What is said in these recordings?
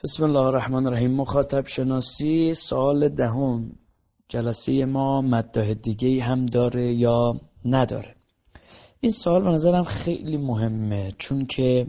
بسم الله الرحمن الرحیم. مخاطب شناسی سوال دهم. جلسه ما مداح دیگه‌ای هم داره یا نداره؟ این سوال به نظرم خیلی مهمه، چون که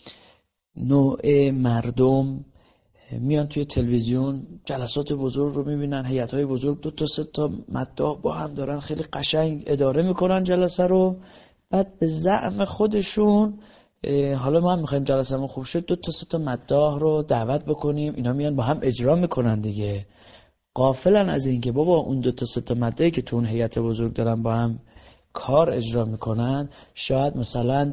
نوع مردم میان توی تلویزیون جلسات بزرگ رو میبینن، هیئت‌های بزرگ 2 تا 3 تا مداح با هم دارن خیلی قشنگ اداره میکنن جلسه رو، بعد به زعم خودشون حالا ما هم میخوایم جلسه‌مون خوب شد 2 تا 3 تا مداح رو دعوت بکنیم، اینا میان با هم اجرا میکنن دیگه، غافلن از این که بابا اون 2 تا 3 تا مداحی که تو اون هیئت بزرگ دارن با هم کار اجرا میکنن، شاید مثلا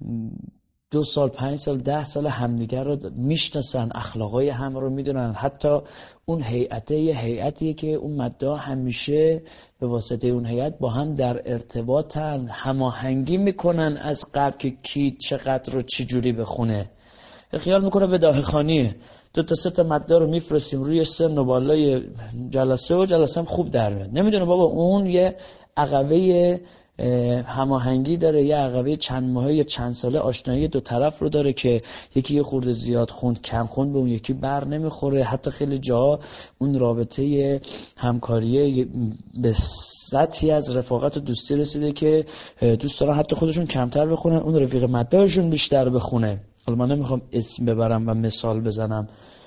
2 سال 5 سال 10 سال همدیگر رو میشناسن، اخلاقای هم رو میدونن، حتی اون هیئته یه هیئتیه که اون مداح همیشه به واسطه اون هیئت با هم در ارتباطن، هماهنگی میکنن از قبل که کی چقدر رو چی جوری بخونه. خیال میکنه به داهخانیه، 2 تا 3 تا مداح رو میفرستیم روی سن و بالای جلسه و جلسه هم خوب در میاد. نمیدونه بابا اون یه عقبه هماهنگی داره، یه عقبه چند ماهه یا چند ساله آشنایی 2 طرف رو داره که یکی یه خورده زیاد خوند کم خوند به اون یکی بر نمیخوره، حتی خیلی جاها اون رابطه همکاری به سطحی از رفاقت و دوستی رسیده که دوست دارن حتی خودشون کمتر بخونن، اون رفیق مداحشون بیشتر بخونه. حالا من نمیخوام اسم ببرم و مثال بزنم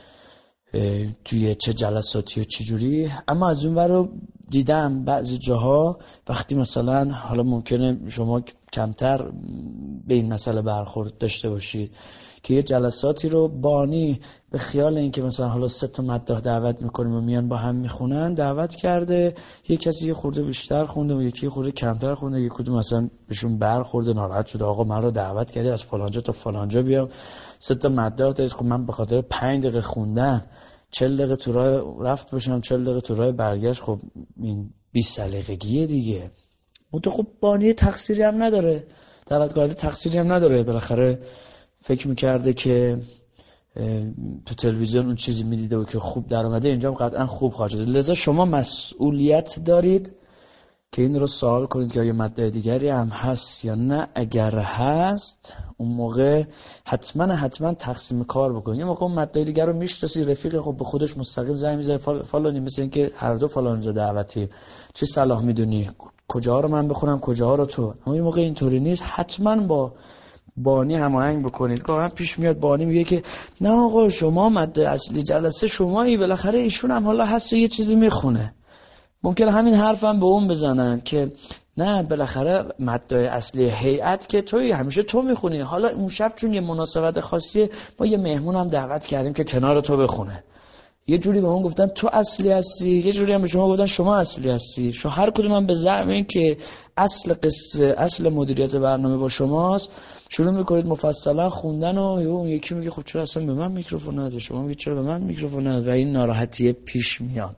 توی چه جلساتی و چه جوری، اما از اون ور رو دیدم بعضی جاها وقتی مثلا حالا ممکنه شما کمتر به این مسئله برخورد داشته باشید که یه جلساتی رو بانی به خیال این که مثلا حالا 3 تا مداح دعوت میکنیم و میان با هم میخونن دعوت کرده، یک کسی یه خورده بیشتر خونده و یکی خورده کمتر خونده، یک کدوم مثلا بهشون برخورده ناراحت شده آقا من رو دعوت کردی از فلانجا تا فلانجا بیام 3 تا مداح دارید، خب من به خاطر 5 دقیقه خوندن 40 دقیقه تو راه رفت باشم 40 دقیقه تو راه برگشت، خب این 20 سلیقگیه دیگه. اون تو خب بانی تقصیری هم نداره، دعوتگاه تقصیری هم نداره، بالاخره فکر میکرده که تو تلویزیون اون چیزی میدیده و که خوب در اومده اینجا هم قطعا خوب خواهد شد. لذا شما مسئولیت دارید که این رو سوال کنید که آیا مداح دیگری هم هست یا نه. اگر هست اون موقع حتما تقسیم کار بکنید. یه موقع اون مداح دیگر رو میشناسی رفیق، خب به خودش مستقیم زنگ میزنه فلانی، مثل این که هر دو فلانجا دعوتی، چه صلاح میدونی کجاها رو من بخونم کجاها رو تو. اما این موقع اینطوری نیست، حتما با بانی هماهنگ بکنید. گاهی پیش میاد بانی میگه که نه آقا شما مداح اصلی جلسه شمایی، بالاخره ایشون هم حالا هست یه چیزی میخونه. ممکنه همین حرفم به اون بزنن که نه بالاخره مداح اصلی هیئت که توی همیشه تو میخونی، حالا اون شب چون یه مناسبت خاصیه ما یه مهمون هم دعوت کردیم که کنار تو بخونه. یه جوری به اون گفتن تو اصلی هستی، یه جوری هم به شما گفتن شما اصلی هستی. شما هر کدوم هم به زعم این که اصل قصه اصل مدیریت برنامه با شماست شروع میکنید مفصلا خوندن و اون یکی میگه خب چرا اصلا به من میکروفون نداد، شما میگید چرا به من میکروفون نداد و این ناراحتی پیش میاد.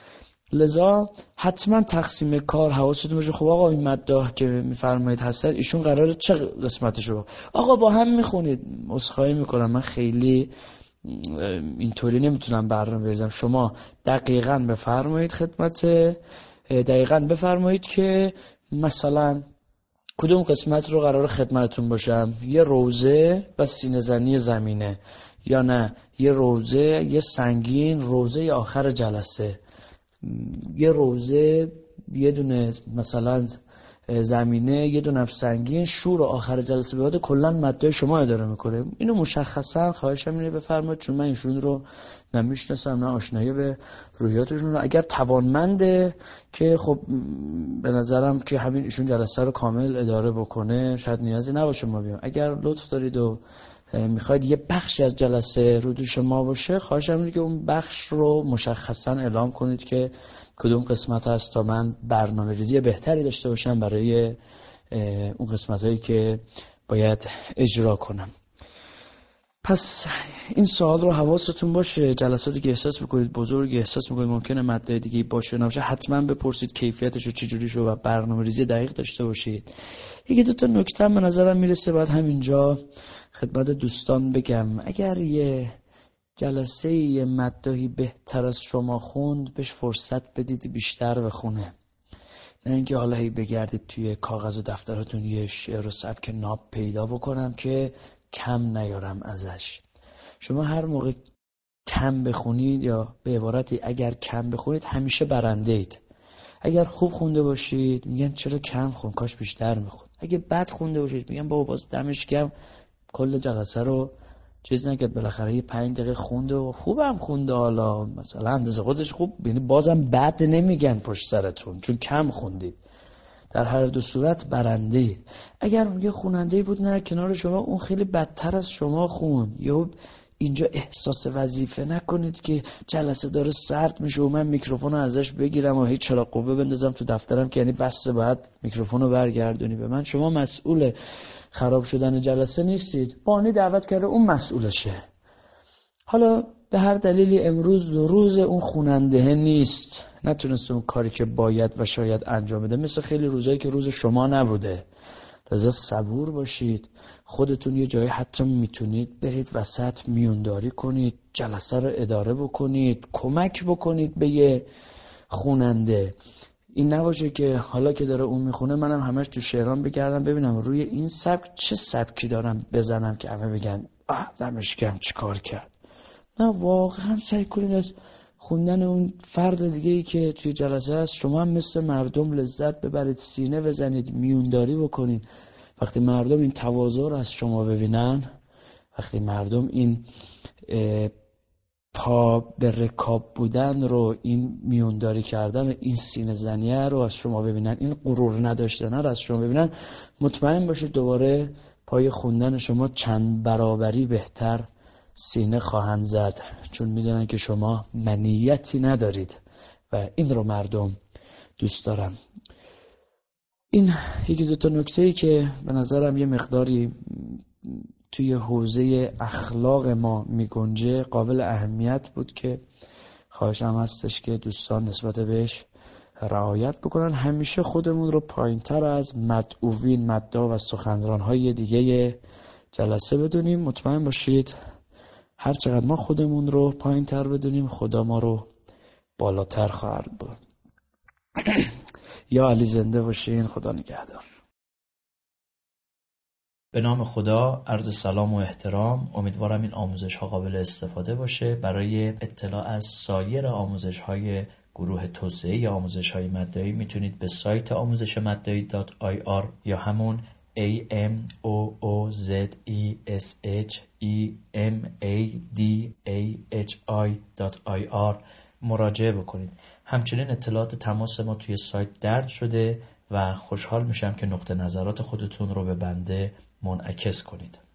لذا حتما تقسیم کار حواستون باشه. خب آقا این مداح که میفرمایید هستن ایشون قراره چه قسمتشو آقا با هم میخونید. عذرخواهی میکنم من خیلی اینطوری نمیتونم برنامه بریزم. شما دقیقاً بفرمایید خدمت دقیقاً بفرمایید که مثلا کدوم قسمت رو قرار خدمتتون باشم، یه روزه و سینه زنی زمینه، یا نه یه روزه یه سنگین روزه آخر جلسه، یه روزه یه دونه مثلا زمینه یه دونه سنگین شور آخر جلسه به بعد کلا مداح شما اداره میکنه. اینو مشخصا خواهشم اینه بفرمایید، چون من ایشون رو نمیشناسم نه آشنایی به روحیاتشون رو. اگر توانمنده که خب به نظرم که همین ایشون جلسه رو کامل اداره بکنه شاید نیازی نباشه ما بیام. اگر لطف دارید و میخواید یه بخشی از جلسه رو دوش ما باشه خواهشم اینه که اون بخش رو مشخصا اعلام کنید که کدوم قسمت هست تا من برنامه ریزی بهتری داشته باشم برای اون قسمت هایی که باید اجرا کنم. پس این سوال رو حواستون باشه، جلساتی که احساس میکنید بزرگ احساس میکنید ممکنه مداح دیگه باشه نباشه حتما بپرسید کیفیتش رو چجوری شو و برنامه ریزی دقیق داشته باشید. یکی 2 تا نکته به نظرم میرسه باید همینجا خدمت دوستان بگم. اگر یه جلسه یه مداحی بهتر از شما خوند بهش فرصت بدید بیشتر بخونه، نه اینکه حالا هی بگردید توی کاغذ و دفتراتون یه شعر و سبک ناب پیدا بکنم که کم نیارم ازش. شما هر موقع کم بخونید یا به عبارتی اگر کم بخونید همیشه برنده اید. اگر خوب خونده باشید میگن چرا کم خون، کاش بیشتر میخوند. اگه بد خونده باشید میگن بابا باز دمش گرم کل جلسه رو چیز نکرد، بالاخره یه 5 دقیقه خونده و خوبم خونده، حالا مثلا اندازه خودش خوب، یعنی بازم بد نمیگن پشت سرتون چون کم خوندید. در هر دو صورت برنده اید. اگر یه خواننده بود نه کنار شما اون خیلی بدتر از شما خون، یا اینجا احساس وظیفه نکنید که جلسه داره سرد میشه و من میکروفون رو ازش بگیرم و هیچ چراغ قوه بندازم تو دفترم که یعنی بسته باید میکروفون رو برگردونی به من. شما مسئول خراب شدن جلسه نیستید، بانی دعوت کرده اون مسئولشه. حالا به هر دلیلی امروز روز اون خواننده نیست، نتونست اون کاری که باید و شاید انجام بده، مثل خیلی روزایی که روز شما نبوده. لذا صبور باشید. خودتون یه جایی حتی میتونید برید وسط میونداری کنید، جلسه رو اداره بکنید، کمک بکنید به یه خواننده. این نباشه که حالا که داره اون میخونه منم همش تو شعران بگردم ببینم روی این سبک چه سبکی دارم بزنم که همه بگن دمش گرم چی کار کرد. نه، واقعا سعی کنید از خوندن اون فرد دیگه‌ای که توی جلسه هست شما هم مثل مردم لذت ببرید، سینه بزنید، میونداری بکنید. وقتی مردم این تواضع رو از شما ببینن، وقتی مردم این پا به رکاب بودن رو، این میونداری کردن، این سینه زنیه رو از شما ببینن، این غرور نداشتن رو از شما ببینن، مطمئن باشید دوباره پای خوندن شما چند برابری بهتر سینه خواهند زد، چون میدونن که شما منیتی ندارید و این رو مردم دوست دارن. این یکی دو تا نکته‌ای که به نظرم یه مقداری توی حوزه اخلاق ما میگنجه قابل اهمیت بود که خواهشم هستش که دوستان نسبت بهش رعایت بکنن. همیشه خودمون رو پایین‌تر از مدعوین، مدعا و سخنران‌های دیگه جلسه بدونیم. مطمئن باشید هر چقدر ما خودمون رو پایین‌تر بدونیم خدا ما رو بالاتر خواهد برد. یا علی زنده باشین، خدا نگهدار. به نام خدا، عرض سلام و احترام. امیدوارم این آموزش ها قابل استفاده باشه. برای اطلاع از سایر آموزش های گروه توسعه آموزش های مدعی میتونید به سایت آموزشمدعی.ir یا همون AMOOZESHEMADAHI.ir مراجعه بکنید. همچنین اطلاعات تماس ما توی سایت درج شده و خوشحال میشم که نقطه نظرات خودتون رو به بنده منعکس کنید.